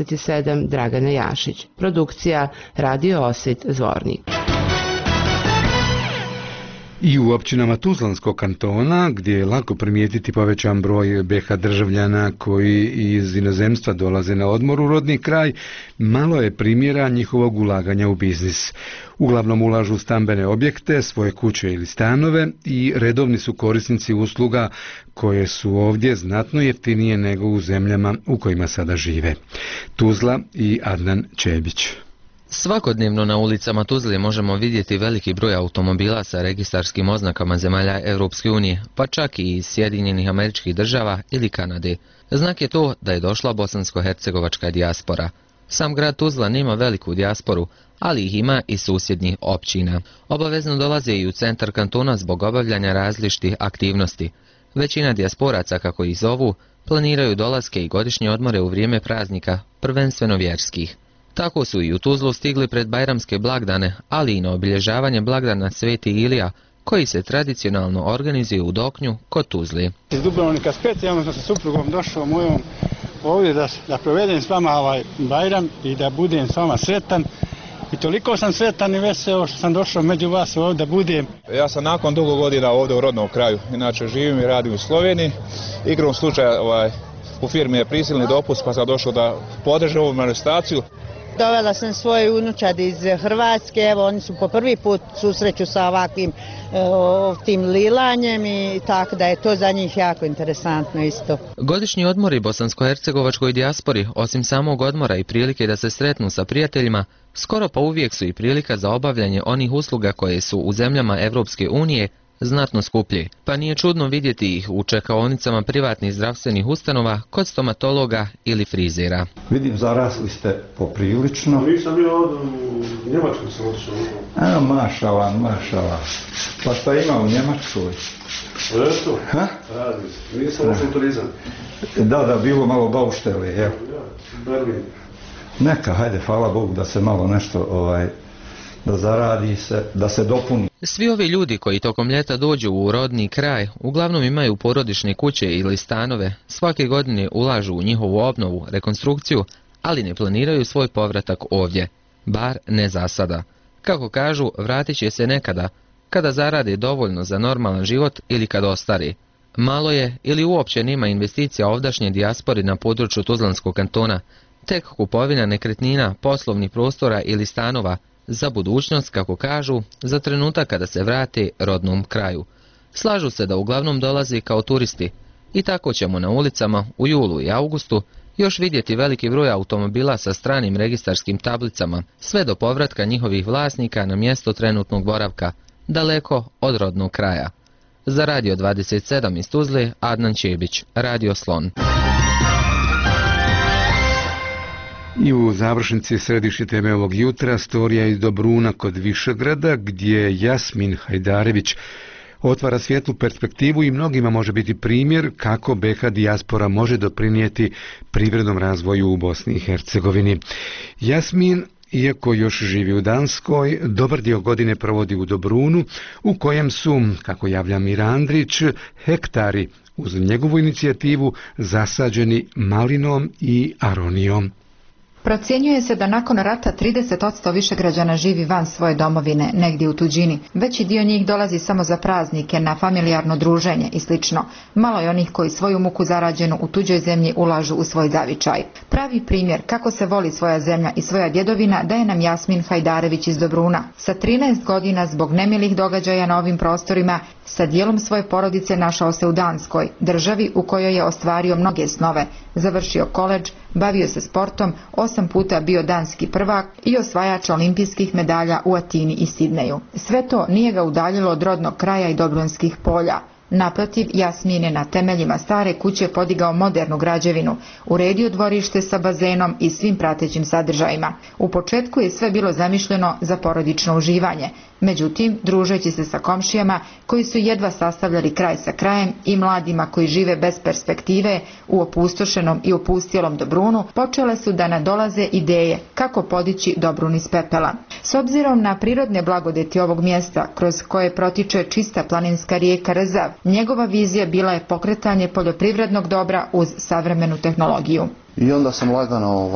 27 Dragana Jašić. Produkcija Radio Osvit Zvornik. I u općinama Tuzlanskog kantona, gdje je lako primijetiti povećan broj BiH državljana koji iz inozemstva dolaze na odmor u rodni kraj, malo je primjera njihovog ulaganja u biznis. Uglavnom ulažu u stambene objekte, svoje kuće ili stanove i redovni su korisnici usluga koje su ovdje znatno jeftinije nego u zemljama u kojima sada žive. Tuzla i Adnan Čebić. Svakodnevno na ulicama Tuzle možemo vidjeti veliki broj automobila sa registarskim oznakama zemalja Europske unije, pa čak i iz Sjedinjenih Američkih Država ili Kanade. Znak je to da je došla bosansko-hercegovačka dijaspora. Sam grad Tuzla nema veliku dijasporu, ali ih ima i susjednih općina. Obavezno dolaze i u centar kantona zbog obavljanja različitih aktivnosti. Većina dijasporaca, kako ih zovu, planiraju dolaske i godišnje odmore u vrijeme praznika, prvenstveno vjerskih. Tako su i u Tuzlu stigli pred bajramske blagdane, ali i na obilježavanje blagdana Sveti Ilija, koji se tradicionalno organizuje u Doknju kod Tuzle. Iz Dubrovnika specijalno sam sa suprugom došao mojom ovdje da provedem s vama ovaj bajram i da budem s vama sretan I toliko sam sretan i veseo što sam došao među vas ovdje da budem. Ja sam nakon dugo godina ovdje u rodnom kraju. Inače živim i radim u Sloveniji. Igrom slučaja u firmi je prisilni dopust pa sam došao da podržam ovu manifestaciju. Dovela sam svoje unučad iz Hrvatske, evo oni su po prvi put susreću sa ovakvim tim lilanjem i tako da je to za njih jako interesantno isto. Godišnji odmori bosansko-hercegovačkoj dijaspori, osim samog odmora i prilike da se sretnu sa prijateljima, skoro pa uvijek su i prilika za obavljanje onih usluga koje su u zemljama Evropske unije znatno skuplji, pa nije čudno vidjeti ih u čekaonicama privatnih zdravstvenih ustanova, kod stomatologa ili frizera. Vidim, zarasli ste poprilično. Nisam bio ovdje u Njemačkoj, sam otišao. Mašala. Pa šta ima u Njemačkoj? Eto, radi se. Nisam ošao u turizam. Da, bilo malo baušteli, evo. Berlin. Neka, hajde, hvala Bogu da se malo nešto da zaradi se, da se dopuni. Svi ovi ljudi koji tokom ljeta dođu u rodni kraj uglavnom imaju porodične kuće ili stanove, svake godine ulažu u njihovu obnovu, rekonstrukciju, ali ne planiraju svoj povratak ovdje, bar ne za sada. Kako kažu, vratit će se nekada, kada zarade dovoljno za normalan život ili kad ostari. Malo je ili uopće nema investicija ovdašnje dijaspori na području Tuzlanskog kantona, tek kupovina nekretnina, poslovnih prostora ili stanova, za budućnost, kako kažu, za trenutak kada se vrate rodnom kraju. Slažu se da uglavnom dolazi kao turisti i tako ćemo na ulicama u julu i augustu još vidjeti veliki broj automobila sa stranim registarskim tablicama, sve do povratka njihovih vlasnika na mjesto trenutnog boravka, daleko od rodnog kraja. Za Radio 27 iz Tuzle, Adnan Čebić, Radio Slon. I u završnici središnje teme ovog jutra storija iz Dobruna kod Višegrada, gdje Jasmin Hajdarević otvara svijetlu perspektivu i mnogima može biti primjer kako BiH dijaspora može doprinijeti privrednom razvoju u Bosni i Hercegovini. Jasmin, iako još živi u Danskoj, dobar dio godine provodi u Dobrunu, u kojem su, kako javlja Mira Andrić, hektari uz njegovu inicijativu zasađeni malinom i aronijom. Procjenjuje se da nakon rata 30% više građana živi van svoje domovine, negdje u tuđini. Veći dio njih dolazi samo za praznike, na familijarno druženje i slično. Malo je onih koji svoju muku zarađenu u tuđoj zemlji ulažu u svoj zavičaj. Pravi primjer kako se voli svoja zemlja i svoja djedovina daje nam Jasmin Hajdarević iz Dobruna. Sa 13 godina zbog nemilih događaja na ovim prostorima, sa dijelom svoje porodice našao se u Danskoj, državi u kojoj je ostvario mnoge snove. Završio koledž, bavio se sportom, 8 puta bio danski prvak i osvajač olimpijskih medalja u Atini i Sidneju. Sve to nije ga udaljilo od rodnog kraja i dobrunskih polja. Naprotiv, Jasmin je na temeljima stare kuće podigao modernu građevinu, uredio dvorište sa bazenom i svim pratećim sadržajima. U početku je sve bilo zamišljeno za porodično uživanje. Međutim, družeći se sa komšijama koji su jedva sastavljali kraj sa krajem i mladima koji žive bez perspektive u opustošenom i opustjelom Dobrunu, počele su da nadolaze ideje kako podići Dobrun iz pepela. S obzirom na prirodne blagodeti ovog mjesta, kroz koje protiče čista planinska rijeka Rzav, njegova vizija bila je pokretanje poljoprivrednog dobra uz savremenu tehnologiju. I onda sam lagano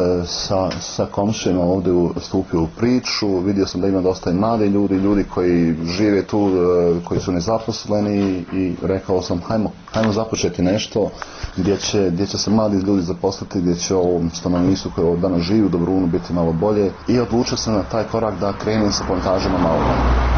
sa komšijama ovdje stupio u priču, vidio sam da ima dosta i mladi ljudi koji žive tu, koji su nezaposleni i rekao sam hajmo započeti nešto gdje će se mladi ljudi zaposliti, gdje će ovom stanovništvu koje danas živi u Dobrunu biti malo bolje i odlučio sam na taj korak da krenem sa plantažama malina.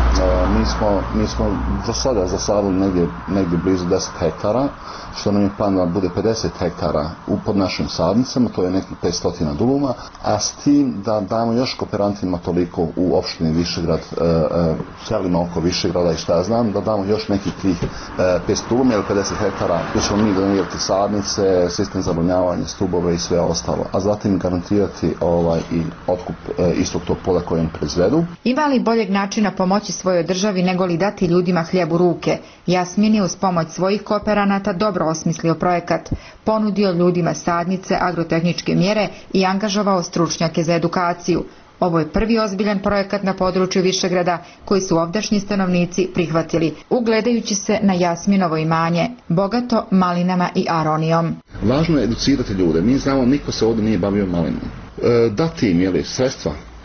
Mi smo do sada zasadili negdje blizu 10 hektara, što nam je plan da bude 50 hektara pod našim sadnicama, to je nekih 500 duluma, a s tim da damo još kooperantima toliko u opštini Višegrad, selima oko Višegrada i šta ja znam, da damo još nekih tih 500 duluma ili 50 hektara, gdje ćemo mi donirati sadnice, sistem za navodnjavanje, stubove i sve ostalo, a zatim garantirati i otkup istog tog pola koje im proizvedu. Ima li boljeg načina pomoći svojoj državi nego li dati ljudima hljeb u ruke? Jasmin je uz pomoć svojih kooperanata dobro osmislio projekat, ponudio ljudima sadnice, agrotehničke mjere i angažovao stručnjake za edukaciju. Ovo je prvi ozbiljan projekat na području Višegrada koji su ovdašnji stanovnici prihvatili, ugledajući se na Jasminovo imanje, bogato malinama i aronijom. Važno je educirati ljude. Mi znamo, niko se ovdje nije bavio malinom. Dati im sredstva,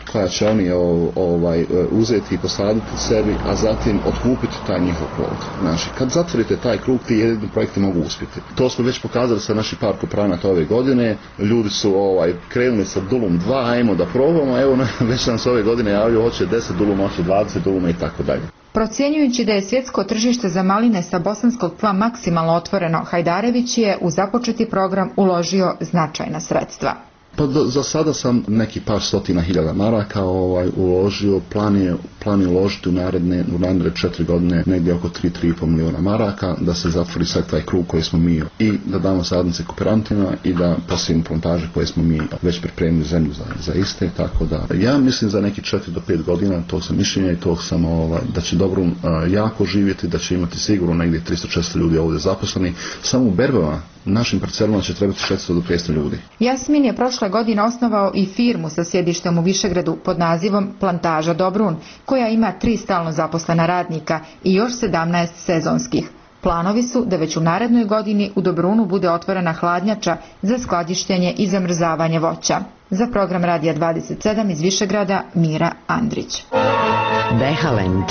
koja će oni uzeti i posaditi sebi, a zatim otkupiti taj njihov plod. Znači, kad zatvorite taj krug, ti jedini projekti mogu uspjeti. To smo već pokazali sa naših par kooperanata ove godine. Ljudi su krenuli sa Dulum 2, ajmo da probamo, evo već nam se ove godine javio, hoće 10 duluma, hoće 20 duluma i tako dalje. Procjenjujući da je svjetsko tržište za maline sa bosanskog tla maksimalno otvoreno, Hajdarević je u započeti program uložio značajna sredstva. Pa za sada sam neki par stotina hiljada maraka uložio, plan je uložiti u naredne 4 godine negdje oko 3,5 milijuna maraka, da se zatvori sad taj krug koji smo mi i da damo sadnice kooperantima i da postavimo plantaže koje smo mi već pripremili zemlju za iste, tako da ja mislim za neki 4 do 5 godina, to sam mišljenja i to sam da će Dobrun jako živjeti, da će imati sigurno negdje 300-400 ljudi ovdje zaposleni, samo u berbama. Našim parcelama će trebati 600 do 500 ljudi. Jasmin je prošle godine osnovao i firmu sa sjedištem u Višegradu pod nazivom Plantaža Dobrun, koja ima 3 stalno zaposlena radnika i još 17 sezonskih. Planovi su da već u narednoj godini u Dobrunu bude otvorena hladnjača za skladištenje i zamrzavanje voća. Za program Radija 27 iz Višegrada, Mira Andrić. Behalend.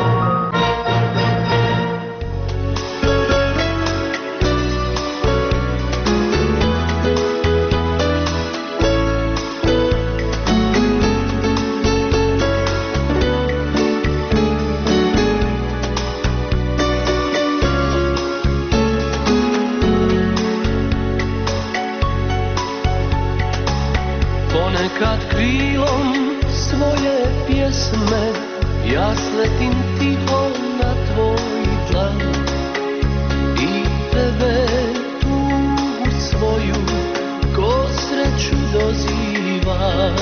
Kad krilom svoje pjesme ja sletim tiho na tvoj dlan i tebe tugu svoju ko sreću dozivam.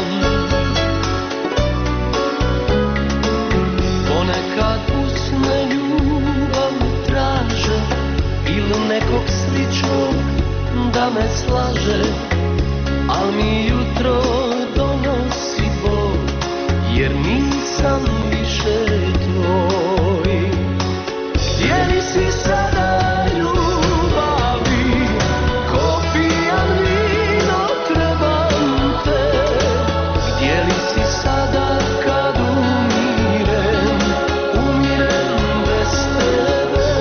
Ponekad usne ljubav traže ili nekog sličnog da me slaže, al mi jutro donosi bol, jer nisam više tvoj. Gdje li si sada ljubavi, ko pijan vino trebam te. Gdje li si sada kad umirem bez tebe.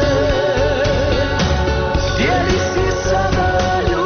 Gdje li si sada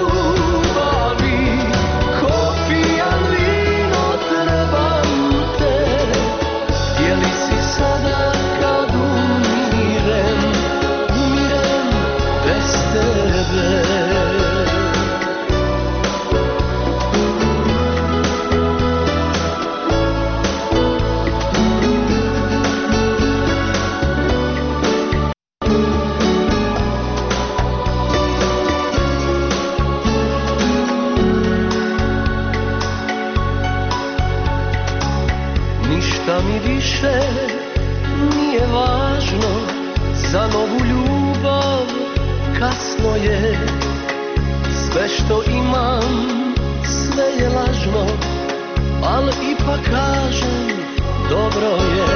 nije važno, za novu ljubav kasno je. Sve što imam, sve je lažno, al ipak kažem, dobro je.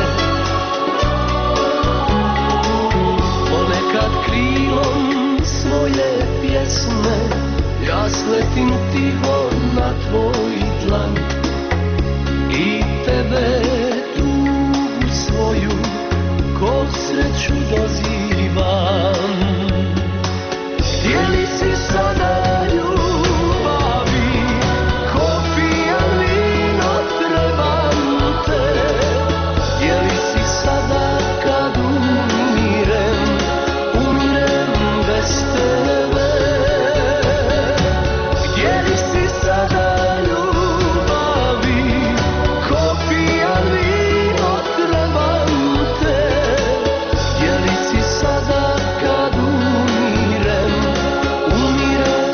Ponekad krilom svoje pjesme ja sletim tiho na tvoj dlan i tebe svoju ko sreću dozivam. Gdje li si sada ljubavi, ko pijan vino trebam te. Gdje li si sada kad umirem bez tebe. Gdje li si sada ljubavi, ko pijan vino trebam te. Gdje li si sada kad umirem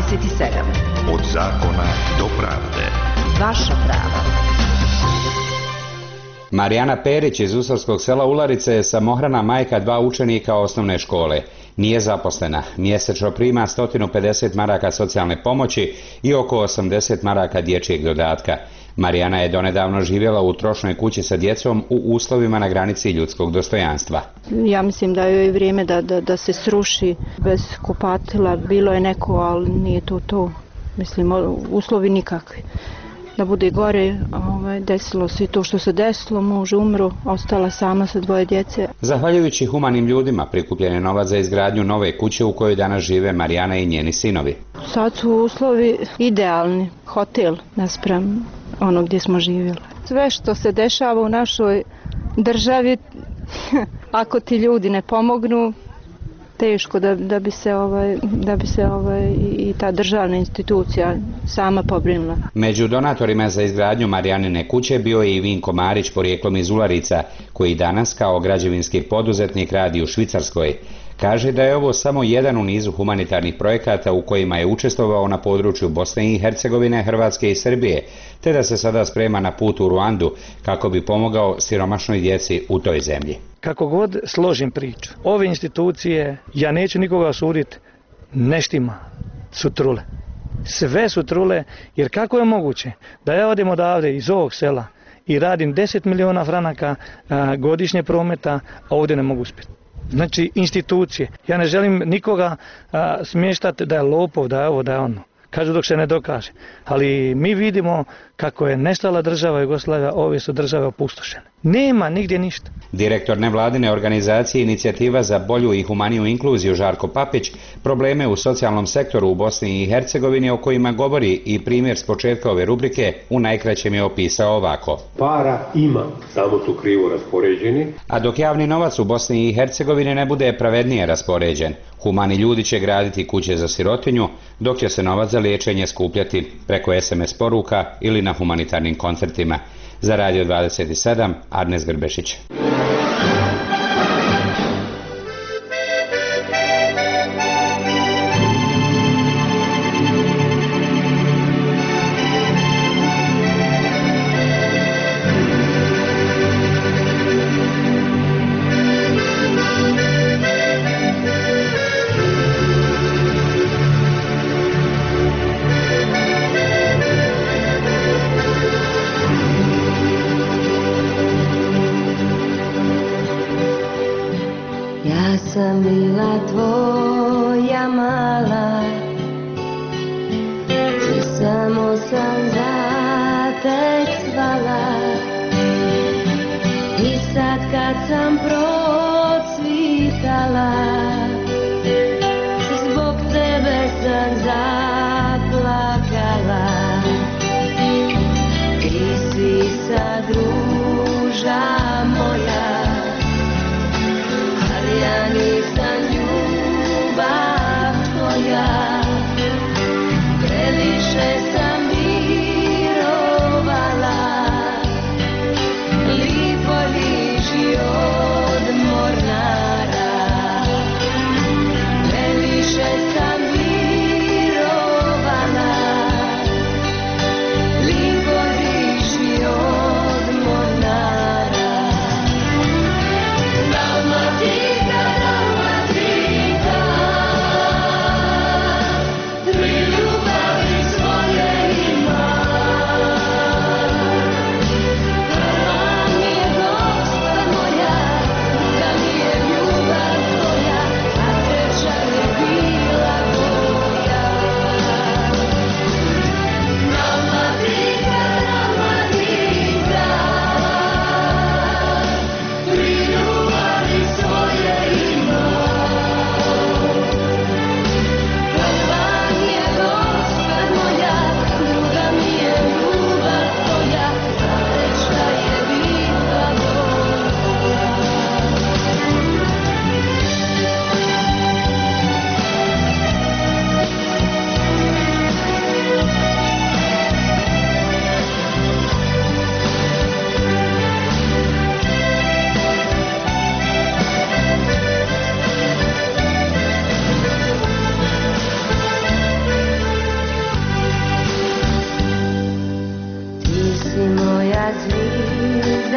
27. Od zakona do pravde. Vaša prava. Marijana Perić iz Usorskog sela Ularice je samohrana majka 2 učenika osnovne škole. Nije zaposlena, mjesečno prima 150 maraka socijalne pomoći i oko 80 maraka dječjeg dodatka. Marijana je donedavno živjela u trošnoj kući sa djecom u uslovima na granici ljudskog dostojanstva. Ja mislim da je vrijeme da se sruši bez kupatila. Bilo je neko, ali nije to. Mislim, uslovi nikakvi. Da bude gore, desilo se i to što se desilo, muž umro, ostala sama sa 2 djece. Zahvaljujući humanim ljudima prikupljen je novac za izgradnju nove kuće u kojoj danas žive Marijana i njeni sinovi. Sad su uslovi idealni, hotel naspram ono gdje smo živjeli. Sve što se dešava u našoj državi, ako ti ljudi ne pomognu, teško da bi se i ta državna institucija sama pobrinula. Među donatorima za izgradnju Marijanine kuće bio je i Vinko Marić, porijeklom iz Ularica, koji danas kao građevinski poduzetnik radi u Švicarskoj. Kaže da je ovo samo jedan u nizu humanitarnih projekata u kojima je učestvovao na području Bosne i Hercegovine, Hrvatske i Srbije, te da se sada sprema na put u Ruandu kako bi pomogao siromašnoj djeci u toj zemlji. Kako god složim priču, ove institucije, ja neću nikoga osuditi, neštima su trule. Sve su trule, jer kako je moguće da ja odim odavde iz ovog sela i radim 10 miliona franaka godišnje prometa, a ovdje ne mogu uspjeti. Znači institucije. Ja ne želim nikoga smještati da je lopov, da je ovo, da je ono. Kažu dok se ne dokaže. Ali mi vidimo kako je nestala država Jugoslavija, ove su države opustošene. Nema nigdje ništa. Direktor nevladine organizacije Inicijativa za bolju i humaniju inkluziju Žarko Papić probleme u socijalnom sektoru u Bosni i Hercegovini o kojima govori i primjer s početka ove rubrike u najkraćem je opisao ovako. Para ima, samo su krivo raspoređeni. A dok javni novac u Bosni i Hercegovini ne bude pravednije raspoređen, humani ljudi će graditi kuće za sirotinju, dok će se novac za liječenje skupljati preko SMS poruka ili na humanitarnim koncertima. Za Radio 27, Arnes Grbešić. Sam bila tvoja mala i samo sam za te cvala i sad kad sam procvitala zbog tebe sam zaplakala. Ti si sad ruža moja, ja nisam ljubav tvoja, previše sam mirovala, lipo liči od mornara.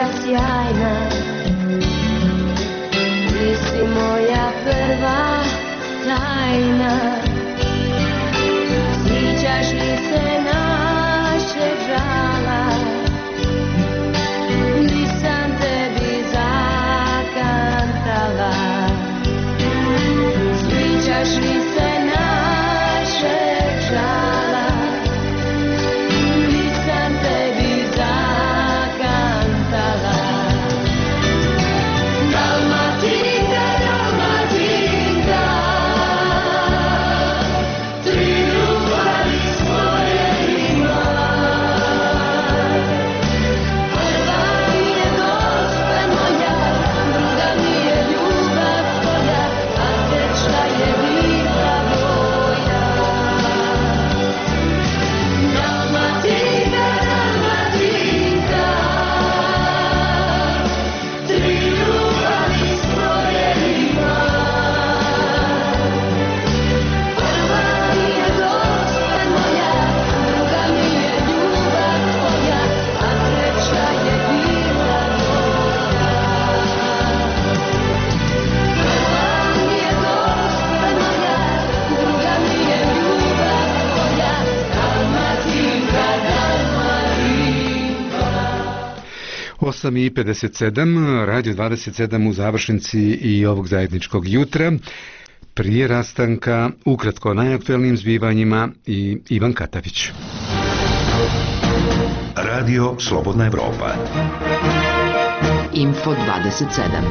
moja sjajna, ti si moja prva tajna. Sjećaš li se našeg žala, nisam tebi zakantala. Sjećaš li se našeg žala, nisam tebi zakantala. Dalmatinka, Dalmatinka, tri ljubavi svoje ima. Prva mi je gospe moja, druga mi je ljubav tvoja, a treća je bila moja. Dalmatinka, Dalmatinka, tri ljubavi svoje ima. Prva mi je gospe moja, druga mi je ljubav tvoja, a treća je bila moja. Prva mi je gospe moja, druga mi je ljubav tvoja, Dalmatinka, Dalmatinka. 8:57, Radio 27 u završnici i ovog zajedničkog jutra. Prije rastanka, ukratko o najaktuelnijim zbivanjima i Ivan Katavić. Radio Slobodna Evropa. Info 27.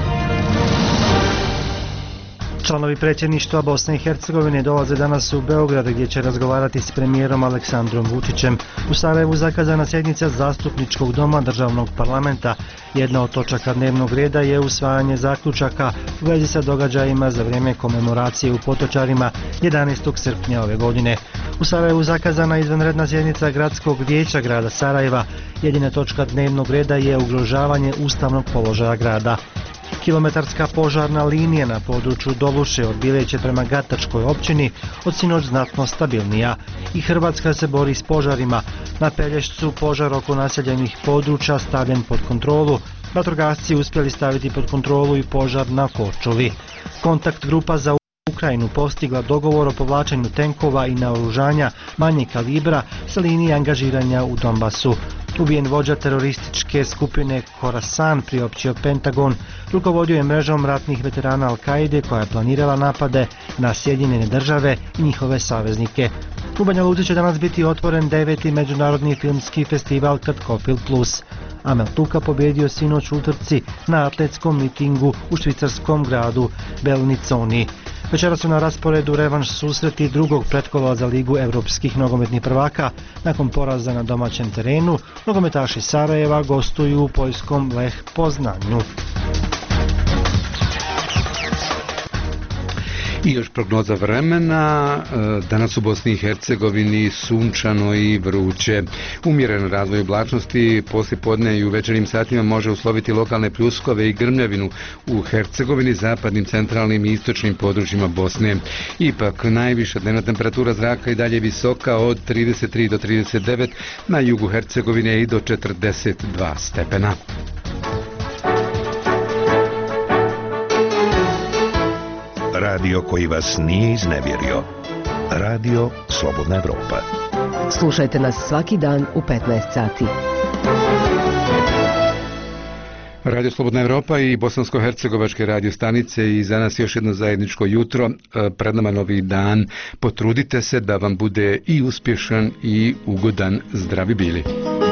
Članovi predsjedništva Bosne i Hercegovine dolaze danas u Beograd gdje će razgovarati s premijerom Aleksandrom Vučićem. U Sarajevu zakazana sjednica zastupničkog doma državnog parlamenta. Jedna od točaka dnevnog reda je usvajanje zaključaka u vezi sa događajima za vrijeme komemoracije u Potočarima 11. srpnja ove godine. U Sarajevu zakazana izvanredna sjednica gradskog vijeća grada Sarajeva. Jedina točka dnevnog reda je ugrožavanje ustavnog položaja grada. Kilometarska požarna linija na području Doluše od Bileće prema Gatačkoj općini od sinoć znatno stabilnija. I Hrvatska se bori s požarima. Na Pelješcu požar oko naseljenih područja stavljen pod kontrolu. Vatrogasci uspjeli staviti pod kontrolu i požar na Korčuli. Kontakt grupa za Ukrajinu postigla dogovor o povlačenju tenkova i naoružanja manjeg kalibra sa linije angažiranja u Donbasu. Ubijen vođa terorističke skupine Khorasan, priopćio Pentagon, rukovodio je mrežom ratnih veterana Al-Kaide koja je planirala napade na Sjedinjene države i njihove saveznike. U Banja Luci će danas biti otvoren 9. međunarodni filmski festival Krtkopil Plus. Amel Tuka pobjedio sinoć u utrci na atletskom mitingu u švicarskom gradu Belniconi. Večera su na rasporedu revanš susreti drugog pretkola za Ligu evropskih nogometnih prvaka. Nakon poraza na domaćem terenu, nogometaši Sarajeva gostuju u poljskom Lech Poznanju. I još prognoza vremena, danas u Bosni i Hercegovini sunčano i vruće. Umjeren razvoj oblačnosti poslije podne i u večernjim satima može usloviti lokalne pljuskove i grmljavinu u Hercegovini, zapadnim, centralnim i istočnim područjima Bosne. Ipak najviša dnevna temperatura zraka i dalje visoka od 33 do 39, na jugu Hercegovine i do 42 stepena. Radio koji vas nije iznevjerio. Radio Slobodna Evropa. Slušajte nas svaki dan u 15 sati. Radio Slobodna Evropa i bosansko-hercegovačke radio stanice i za nas još jedno zajedničko jutro. Pred nama novi dan. Potrudite se da vam bude i uspješan i ugodan. Zdravi bili.